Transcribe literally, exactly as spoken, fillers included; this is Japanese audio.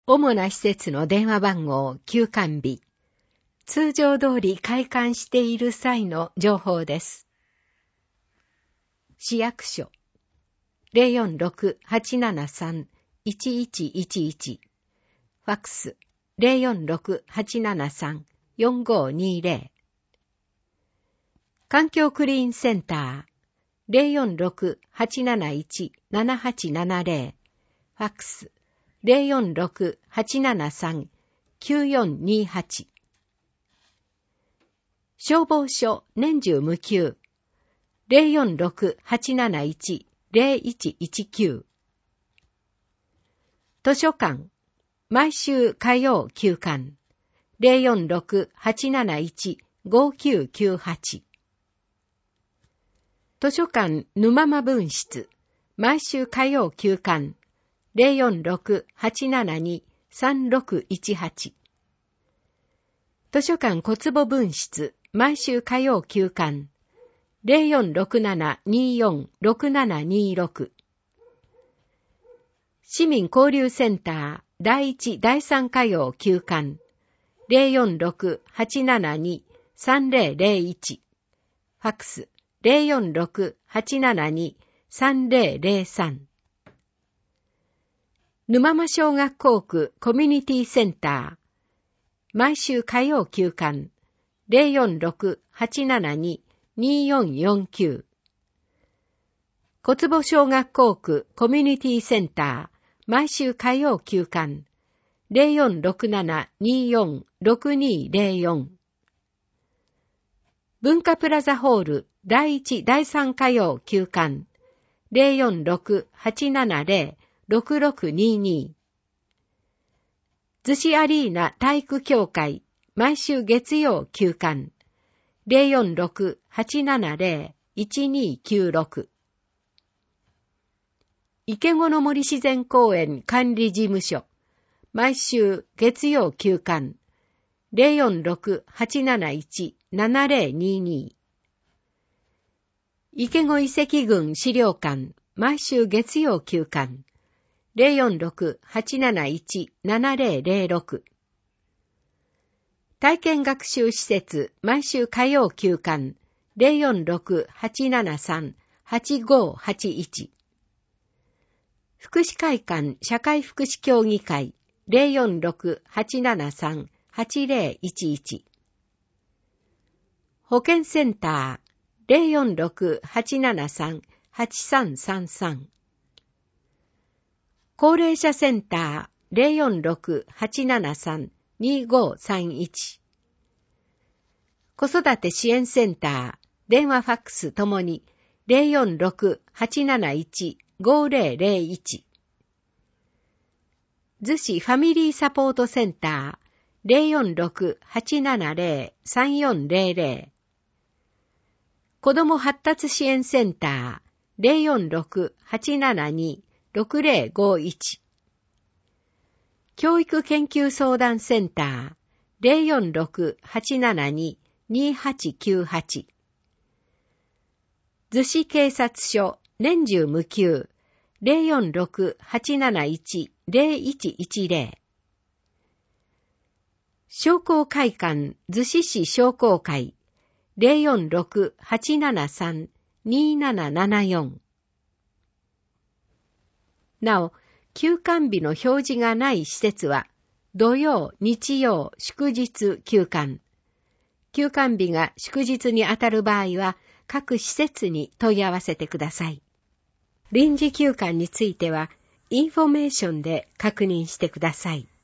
主な施設の電話番号、休館日。通常通り開館している際の情報です。市役所 ゼロよんろく はちななさん いちいちいちいち ファックス ゼロよんろく はちななさん よんごにゼロ 環境クリーンセンター ゼロよんろく はちなないち ななはちななゼロ ファックス ゼロよんろく はちななさん きゅうよんにはち消防署年中無休 ゼロよんろく はちなないち ゼロいちいちきゅう 図書館毎週火曜休館 ゼロよんろく はちなないち ごきゅうきゅうはち 図書館沼間分室毎週火曜休館 ゼロよんろく はちななに さんろくいちはち 図書館小坪分室毎週火曜休館 ゼロよんろくなな にーよん ろくななにーろく 市民交流センターだいいちだいさん火曜休館 ゼロよんろく はちななに さんゼロゼロいち ファックス ゼロよんろく はちななに さんゼロゼロさん沼間小学校区コミュニティセンター毎週火曜休館 ゼロよんろく はちななに にーよんよんきゅう 小坪小学校区コミュニティセンター毎週火曜休館 ゼロよんろくなな にーよん ろくにーゼロよん 文化プラザホールだいいちだいさん火曜休館 ゼロよんろく はちななゼロ ろくろくにーにー 逗子アリーナ体育協会毎週月曜休館 ゼロよんろく はちななゼロ いちにーきゅうろく 池子の森自然公園管理事務所毎週月曜休館 ゼロよんろく はちなないち ななゼロにーにー 池子遺跡群資料館毎週月曜休館 ゼロよんろく はちなないち ななゼロゼロろく 体験学習施設毎週火曜休館 ゼロよんろく はちななさん はちごはちいち 福祉会館社会福祉協議会 ゼロよんろく はちななさん はちゼロいちいち 保健センター ゼロよんろく はちななさん はちさんさんさん高齢者センター ゼロよんろく はちななさん にごさんいち 子育て支援センター電話ファックスともに ゼロよんろく はちなないち ごゼロゼロいち 逗子ファミリーサポートセンター ゼロよんろく はちななゼロ さんよんゼロゼロ 子ども発達支援センター ゼロよんろく はちななに ろくゼロごいち 教育研究相談センター ゼロよんろく はちななに にはちきゅうはち 逗子警察署年中無休 ゼロよんろく はちなないち ゼロいちいちゼロ 商工会館逗子市商工会 ゼロよんろく はちななさん にななななよん なお、休館日の表示がない施設は土曜、日曜、祝日休館。休館日が祝日にあたる場合は各施設に問い合わせてください。臨時休館についてはインフォメーションで確認してください。